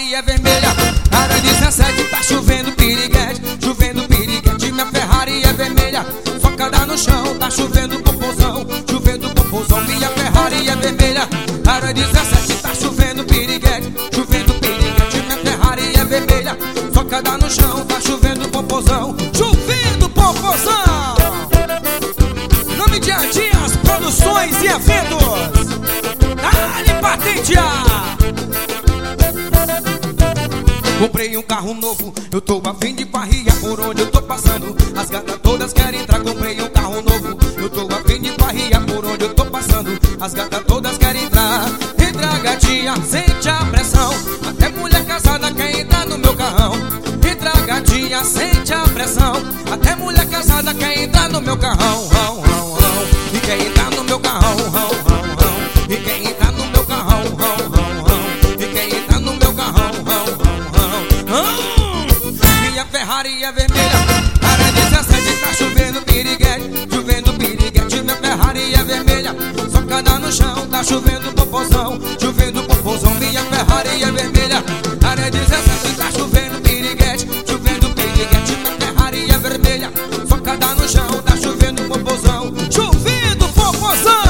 Ferrari é vermelha. Área 17 tá chovendo piriguete, chovendo piriguete. Minha Ferrari é vermelha, socada no chão, tá chovendo popozão, chovendo popozão. Minha Ferrari é vermelha. Área 17 tá chovendo piriguete, chovendo piriguete. Minha Ferrari é vermelha, socada no chão, tá chovendo popozão, chovendo popozão. Nome de Dias Produções e Eventos. Dá-lhe patente! Comprei um carro novo, eu tô a fim de parrilha. Por onde eu tô passando, as gatas todas querem entrar. Comprei um carro novo, eu tô a fim de parrilha. Por onde eu tô passando, as gatas todas querem entrar. Entra gatinha, sente a pressão, até mulher casada quer entrar no meu carrão. Entra gatinha, sente a pressão, até mulher casada quer entrar no meu carrão. E quer entrar no meu carrão. E quer entrar no meu carrão. E quer entrar no meu carrão. Minha Ferrari é vermelha. Área 17 tá chovendo piriguete, chovendo piriguete. Minha Ferrari é vermelha, socada no chão, tá chovendo popozão, chovendo popozão. Minha Ferrari é vermelha. Área 17 tá chovendo piriguete, chovendo piriguete. Minha Ferrari é vermelha, socada no chão, tá chovendo popozão, chovendo popozão.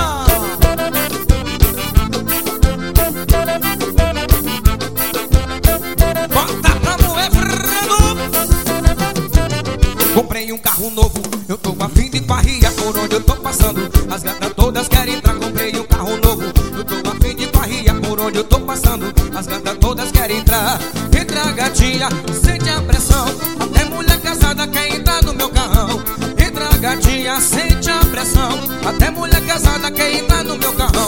Comprei um carro novo, eu tô a fim de parrilha. Por onde eu tô passando, as gatas todas querem entrar. Comprei um carro novo, eu tô a fim de parrilha. Por onde eu tô passando, as gatas todas querem entrar. Entra gatinha, sente a pressão, até mulher casada quer entrar no meu carrão. Entra gatinha, sente a pressão, até mulher casada quer entrar no meu carrão.